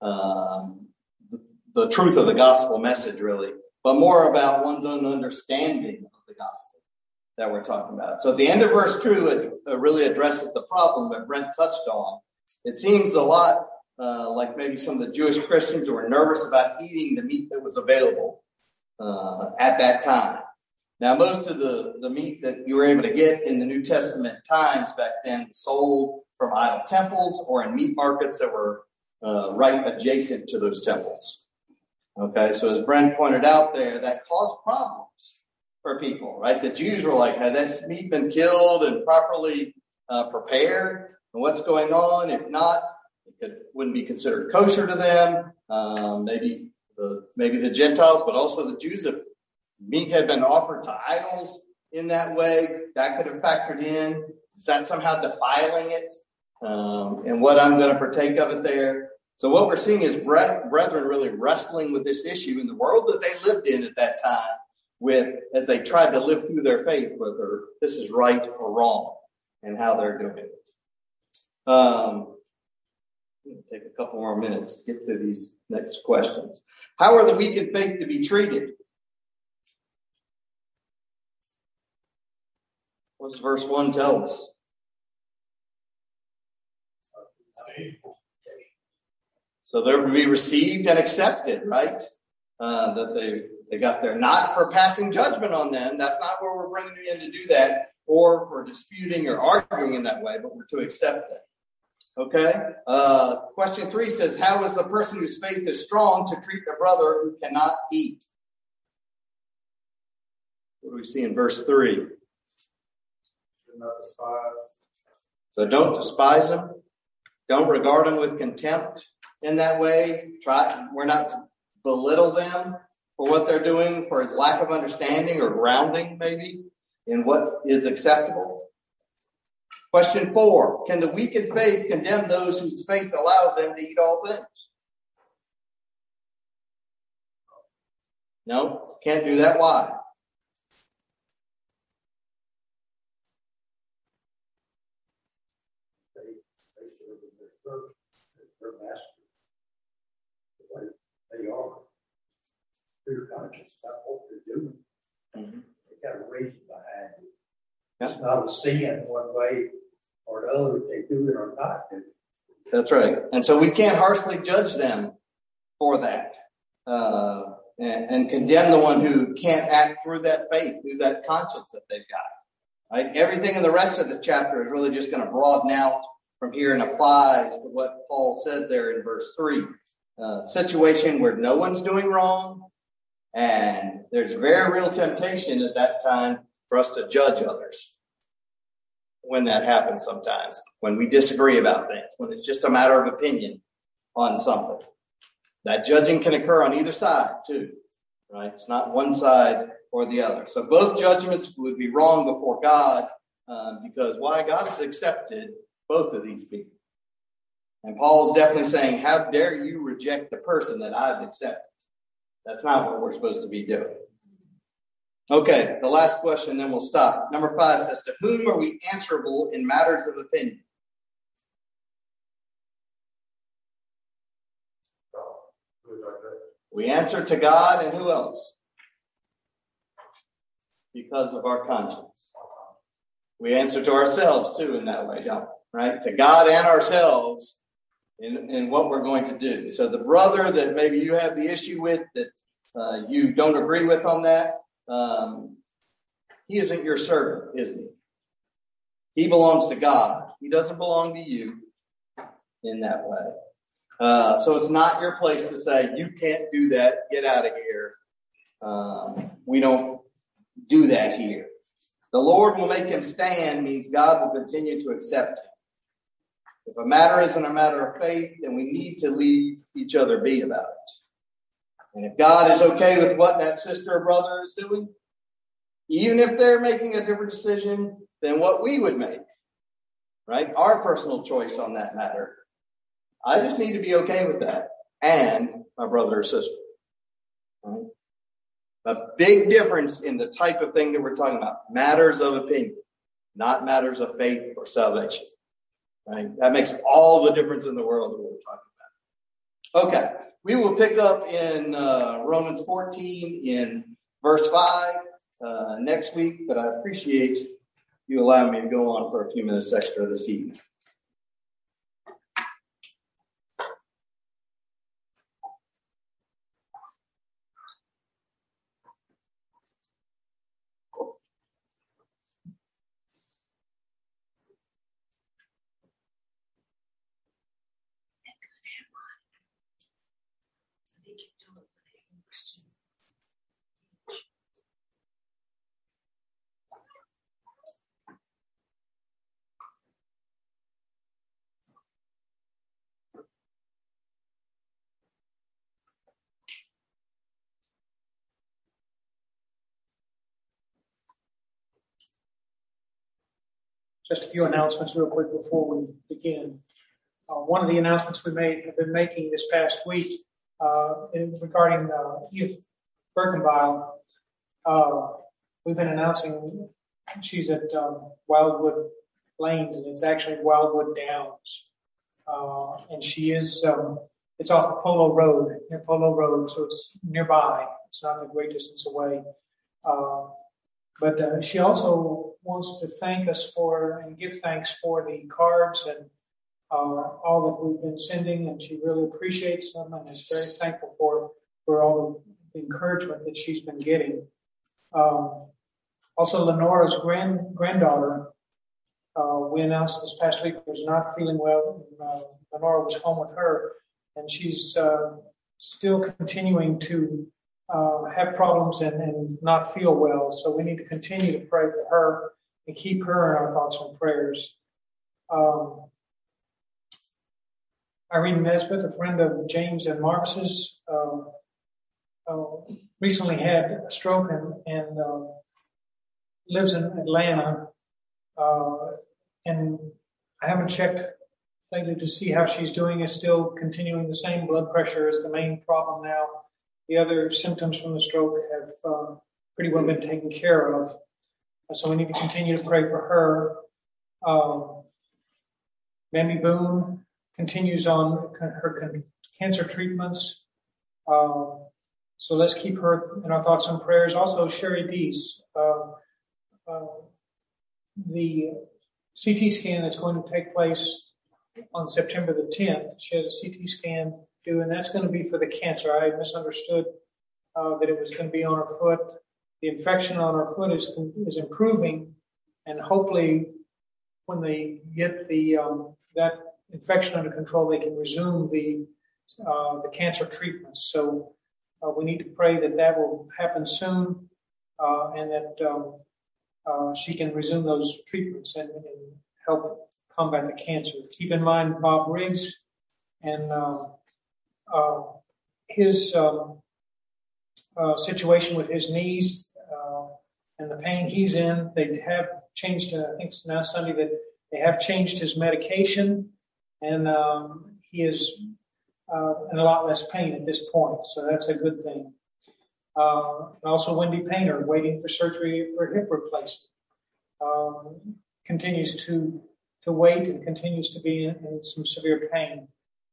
the truth of the gospel message, really, but more about one's own understanding of the gospel that we're talking about. So at the end of verse 2, it really addresses the problem that Brent touched on. It seems a lot like maybe some of the Jewish Christians who were nervous about eating the meat that was available at that time. Now, most of the meat that you were able to get in the New Testament times back then sold from idol temples or in meat markets that were right adjacent to those temples. Okay, so as Brent pointed out there, that caused problems for people, right? The Jews were like, had this meat been killed and properly prepared? And what's going on? If not, it wouldn't be considered kosher to them. Maybe the Gentiles, but also the Jews, if meat had been offered to idols in that way, that could have factored in. Is that somehow defiling it? And what I'm going to partake of it there. So what we're seeing is brethren really wrestling with this issue in the world that they lived in at that time, with as they tried to live through their faith, whether this is right or wrong and how they're doing it. Take a couple more minutes to get through these next questions. How are the weak in faith to be treated? What does verse 1 tell us? So they're to be received and accepted, right? That they got there. Not for passing judgment on them. That's not where we're bringing you in to do that, or for disputing or arguing in that way, but we're to accept them. Okay? Question 3 says, how is the person whose faith is strong to treat the brother who cannot eat? What do we see in verse 3? Do not despise. So don't despise them. Don't regard them with contempt in that way. We're not to belittle them for what they're doing, for his lack of understanding or grounding, maybe, in what is acceptable. Question 4, can the weak in faith condemn those whose faith allows them to eat all things? No, can't do that. Why? They serve their master. They are clear conscious about what they're doing. Mm-hmm. They got a reason behind it. Yeah. It's not a sin one way or the other if they do it or not do it. That's right. And so we can't harshly judge them for that and condemn the one who can't act through that faith, through that conscience that they've got. Right? Everything in the rest of the chapter is really just going to broaden out from here and applies to what Paul said there in verse 3. Situation where no one's doing wrong, and there's very real temptation at that time for us to judge others. When that happens sometimes, when we disagree about things, when it's just a matter of opinion on something. That judging can occur on either side too, right? It's not one side or the other. So both judgments would be wrong before God because why? God has accepted both of these people. And Paul's definitely saying, how dare you reject the person that I've accepted? That's not what we're supposed to be doing. Okay, the last question, then we'll stop. Number 5 says, to whom are we answerable in matters of opinion? We answer to God and who else? Because of our conscience. We answer to ourselves too in that way, don't we? Right? To God and ourselves in what we're going to do. So the brother that maybe you have the issue with, that you don't agree with on that, he isn't your servant, is he? He belongs to God. He doesn't belong to you in that way. So it's not your place to say, you can't do that, get out of here. We don't do that here. The Lord will make him stand means God will continue to accept him. If a matter isn't a matter of faith, then we need to leave each other be about it. And if God is okay with what that sister or brother is doing, even if they're making a different decision than what we would make, right? Our personal choice on that matter. I just need to be okay with that. And my brother or sister. Right? A big difference in the type of thing that we're talking about. Matters of opinion, not matters of faith or salvation. Right? That makes all the difference in the world that we're talking about. Okay, we will pick up in Romans 14 in verse 5 next week, but I appreciate you allowing me to go on for a few minutes extra this evening. Just a few announcements real quick before we begin. One of the announcements have been making this past week regarding Edith Birkenbile. We've been announcing she's at Wildwood Lanes, and it's actually Wildwood Downs. And she is, it's off of Polo Road, near Polo Road, so it's nearby. It's not a great distance away. But she also wants to thank us for and give thanks for the cards and all that we've been sending, and she really appreciates them and is very thankful for all the encouragement that she's been getting. Also, Lenora's granddaughter, we announced this past week, was not feeling well. Lenora was home with her, and she's still continuing to have problems and not feel well. So we need to continue to pray for her and keep her in our thoughts and prayers. Irene Nesbitt, a friend of James and Marks's, recently had a stroke and lives in Atlanta. And I haven't checked lately to see how she's doing. Is still continuing the same blood pressure is the main problem now. The other symptoms from the stroke have pretty well been taken care of. So we need to continue to pray for her. Mamie Boone continues on her cancer treatments. So let's keep her in our thoughts and prayers. Also, Sherry Deese, the CT scan that's going to take place on September the 10th. She has a CT scan due, and that's going to be for the cancer. I misunderstood that it was going to be on her foot. The infection on her foot is improving, and hopefully when they get that infection under control, they can resume the cancer treatments. So we need to pray that will happen soon, and that she can resume those treatments and help combat the cancer. Keep in mind Bob Riggs and his situation with his knees and the pain he's in. They have changed, I think it's now Sunday, that they have changed his medication, and he is in a lot less pain at this point, so that's a good thing. Also, Wendy Painter, waiting for surgery for hip replacement, continues to wait and continues to be in some severe pain.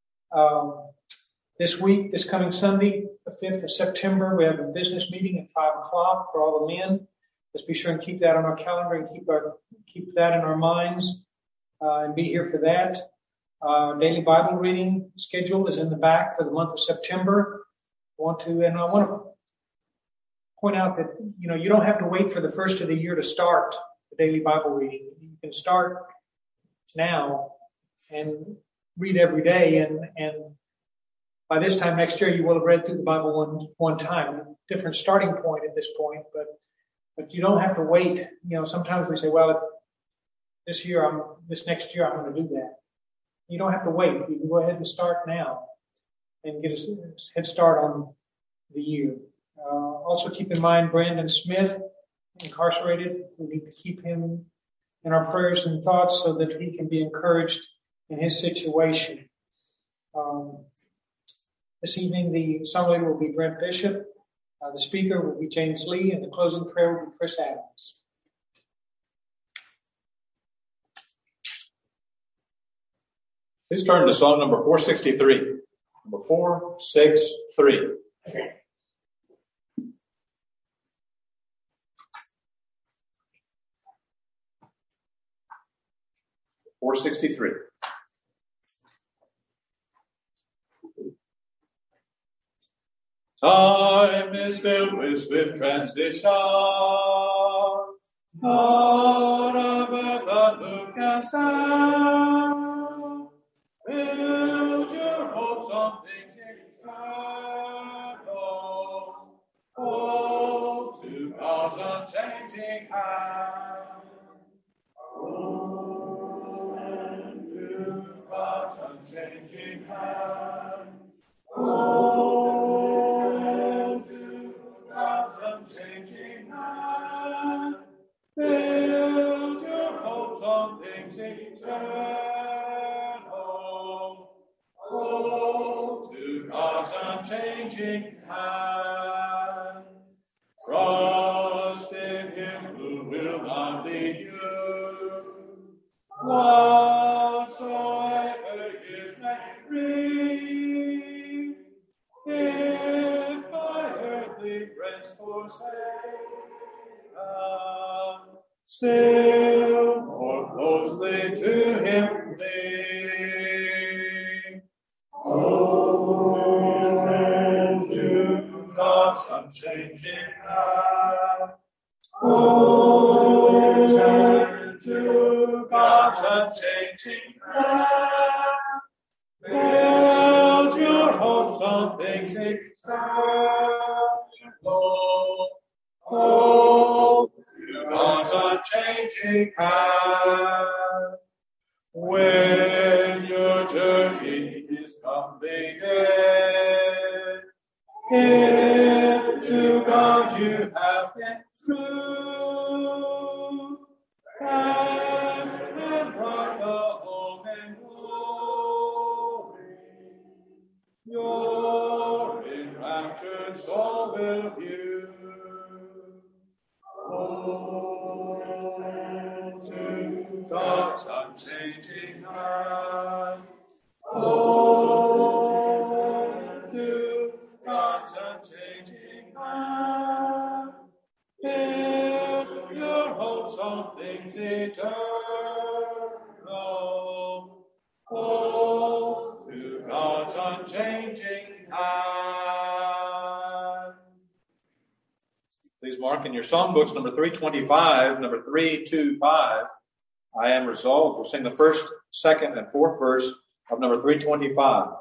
This coming Sunday, the 5th of September, we have a business meeting at 5 o'clock for all the men. Let's be sure and keep that on our calendar and keep that in our minds and be here for that. Daily Bible reading schedule is in the back for the month of September. I want to point out that you don't have to wait for the first of the year to start the daily Bible reading. You can start now and read every day, and by this time next year you will have read through the Bible one time. Different starting point at this point, but you don't have to wait. Sometimes we say, well, this next year I'm going to do that. You don't have to wait. You can go ahead and start now and get a head start on the year. Also keep in mind Brandon Smith, incarcerated. We need to keep him in our prayers and thoughts so that he can be encouraged in his situation. This evening, the song leader will be Brent Bishop. The speaker will be James Lee, and the closing prayer will be Chris Adams. Please turn to Psalm number 463. Number 463. 463. Time is filled with swift transition. Not a bird that move can stand. Build your hopes on things eternal. Hold to God's unchanging hand. Hold to God's unchanging hand. Hold to God's unchanging hand. Build your hopes on things eternal. Hold to God's unchanging hand. Trust in Him who will not leave you. Whatsoever years may bring, if by earthly friends forsaken, still more closely to Him cling. Hold to God's unchanging hand. Hold to God's unchanging hand. Build your hopes on things eternal. Hold to God's unchanging hand. When your journey is completed, if to God you have been true, and brought the home and glory, your enraptured soul will view. Hold to God's unchanging hand. Hold to God's unchanging hand. Build your hopes on things eternal. Hold to God's unchanging hand. Please mark in your songbooks number 325, number 325. I am resolved. We'll sing the first, second, and fourth verse of number 325.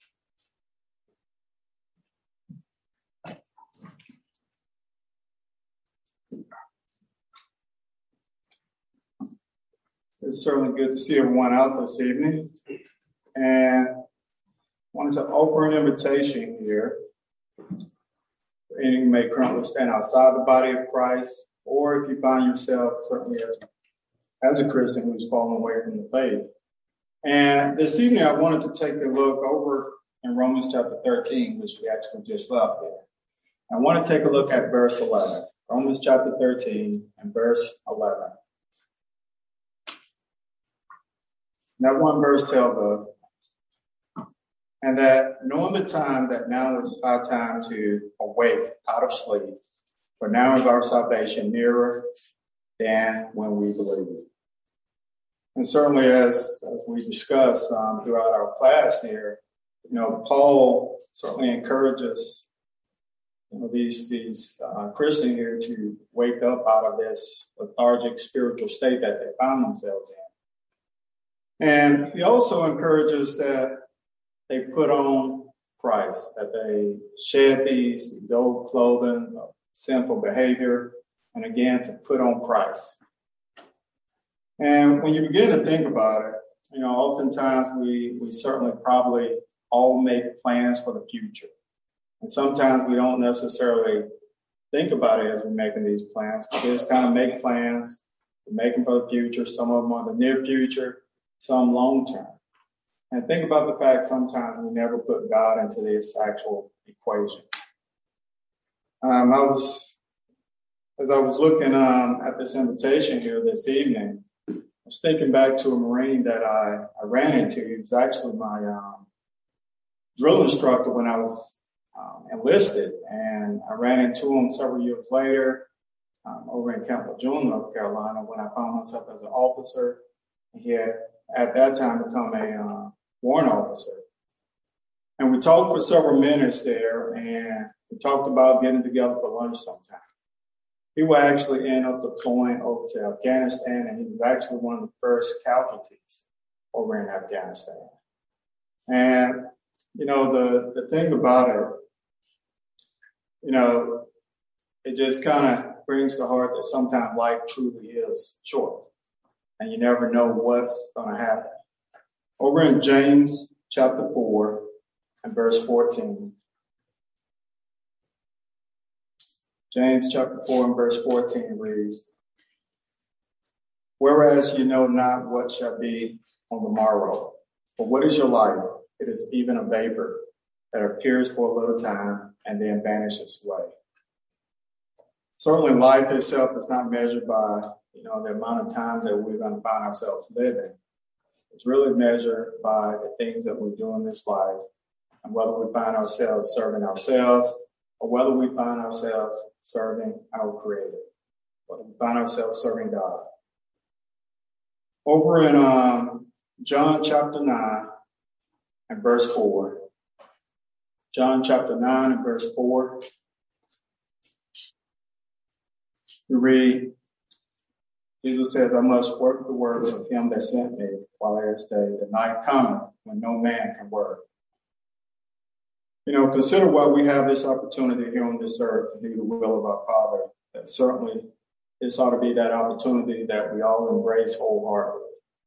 It's certainly good to see everyone out this evening. And I wanted to offer an invitation here for any who may currently stand outside the body of Christ, or if you find yourself certainly as a Christian who's fallen away from the faith. And this evening I wanted to take a look over in Romans chapter 13, which we actually just left there. I want to take a look at verse 11. Romans chapter 13 and verse 11. That one verse tells us, and that knowing the time that now is our time to awake out of sleep, for now is our salvation nearer than when we believe. And certainly as we discussed throughout our class here, Paul certainly encourages these Christians here to wake up out of this lethargic spiritual state that they found themselves in. And he also encourages that they put on Christ, that they shed these old clothing of sinful behavior, and again, to put on Christ. And when you begin to think about it, oftentimes we certainly probably all make plans for the future. And sometimes we don't necessarily think about it as we're making these plans. We just kind of make plans, we make them for the future. Some of them are the near future, some long term. And think about the fact sometimes we never put God into this actual equation. As I was looking at this invitation here this evening, I was thinking back to a Marine that I ran into. He was actually my drill instructor when I was enlisted, and I ran into him several years later over in Camp Lejeune, North Carolina, when I found myself as an officer. He had at that time become a warrant officer. And we talked for several minutes there, and we talked about getting together for lunch sometime. He will actually end up deploying over to Afghanistan, and he was actually one of the first casualties over in Afghanistan. And, you know, the thing about it, you know, it just kind of brings to heart that sometimes life truly is short, and you never know what's going to happen. Over in James chapter 4 and verse 14. James chapter 4 and verse 14 reads, "Whereas you know not what shall be on the morrow, but what is your life? It is even a vapor that appears for a little time and then vanishes away." Certainly life itself is not measured by, you know, the amount of time that we're going to find ourselves living. It's really measured by the things that we do in this life, and whether we find ourselves serving ourselves or whether we find ourselves serving our Creator, whether we find ourselves serving God. Over in John chapter 9 and verse 4. John chapter 9 and verse 4. We read, Jesus says, "I must work the works of him that sent me while there is day. The night cometh when no man can work." You know, consider why we have this opportunity here on this earth to do the will of our Father. That certainly this ought to be that opportunity that we all embrace wholeheartedly.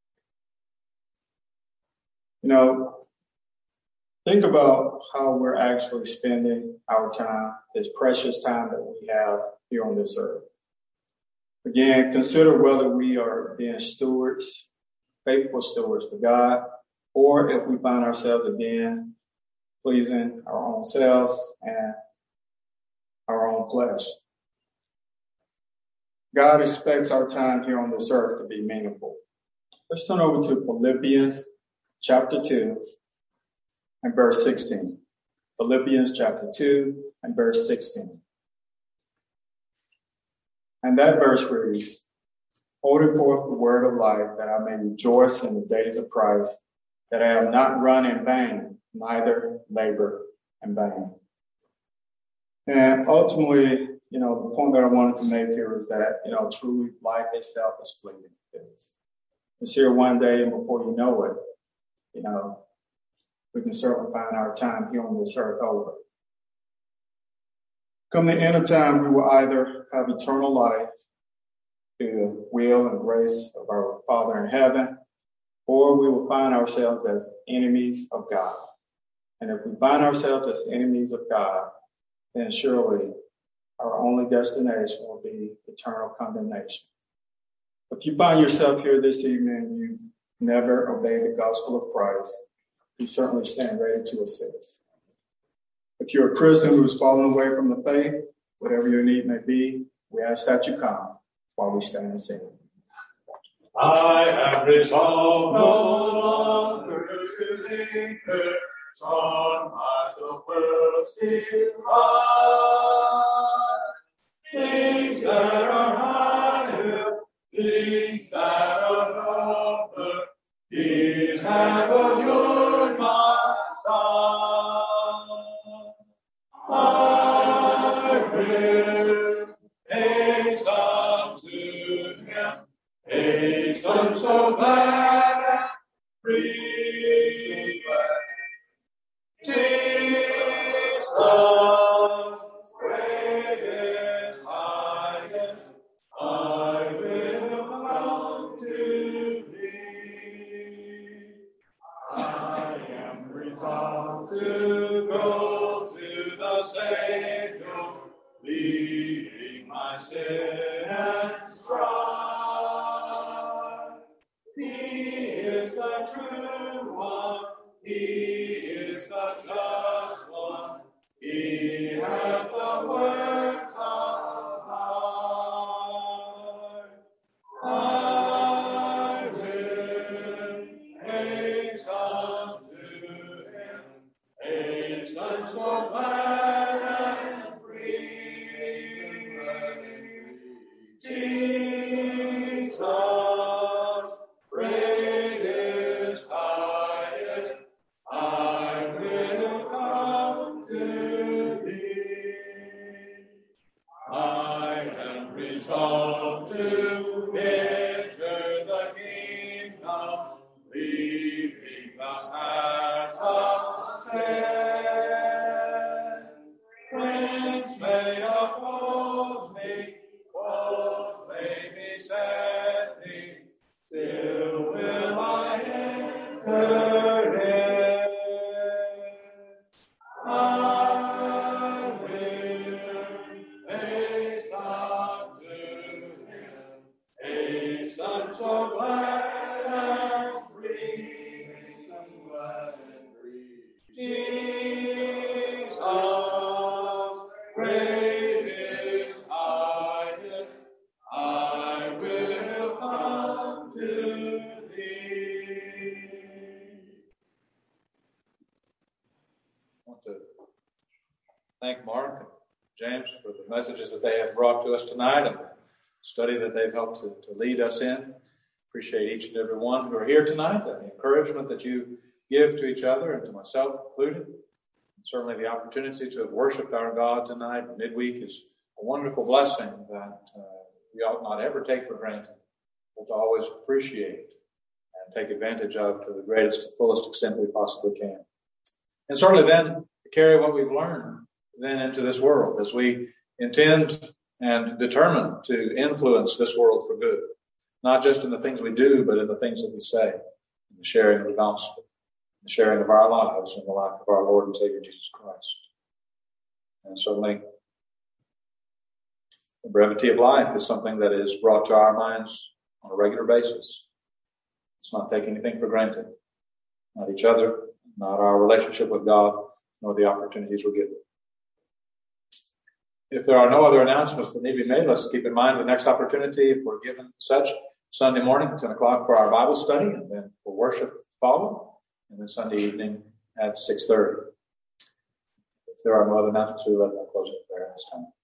You know, think about how we're actually spending our time, this precious time that we have here on this earth. Again, consider whether we are being stewards, faithful stewards to God, or if we find ourselves again pleasing our own selves and our own flesh. God expects our time here on this earth to be meaningful. Let's turn over to Philippians chapter 2 and verse 16. Philippians chapter 2 and verse 16. And that verse reads, "Holding forth the word of life, that I may rejoice in the days of Christ, that I have not run in vain, neither labor in vain." And ultimately, you know, the point that I wanted to make here is that, you know, truly life itself is fleeting. It's here one day, and before you know it, you know, we can certainly find our time here on this earth over. Come the end of time, we will either have eternal life through the will and grace of our Father in heaven, or we will find ourselves as enemies of God. And if we find ourselves as enemies of God, then surely our only destination will be eternal condemnation. If you find yourself here this evening and you've never obeyed the gospel of Christ, you certainly stand ready to assist. If you're a Christian who's fallen away from the faith, whatever your need may be, we ask that you come while we stand and sing. I have resolved no longer to linger on by the world's delight. Things that are higher, things that are nobler, these have allured my sight. I will hasten to him, hasten so glad and free. Jesus, greatest, highest, I will come to thee. I am resolved to go to the Savior, leaving my sin and strife. He is the true one, he is the just one, he hath the words of life. I besetting, still will I enter in. I will haste unto him, hasten so glad and free, hasten glad and free. Jesus, great is highest, I will come to thee. I want to thank Mark and James for the messages that they have brought to us tonight and the study that they've helped to lead us in. Appreciate each and every one who are here tonight and the encouragement that you give to each other and to myself included. And certainly the opportunity to have worshiped our God tonight midweek is a wonderful blessing that we ought not ever take for granted, but to always appreciate and take advantage of to the greatest and fullest extent we possibly can. And certainly then to carry what we've learned then into this world as we intend and determine to influence this world for good, not just in the things we do, but in the things that we say, in the sharing of the gospel, in the sharing of our lives and the life of our Lord and Savior Jesus Christ. And certainly the brevity of life is something that is brought to our minds on a regular basis. Let's not take anything for granted, not each other, not our relationship with God, nor the opportunities we're given. If there are no other announcements that need to be made, let's keep in mind the next opportunity, if we're given such, Sunday morning, 10 o'clock for our Bible study, and then for worship to follow, and then Sunday evening at 6:30. If there are no other announcements, we will let that close it there at this time.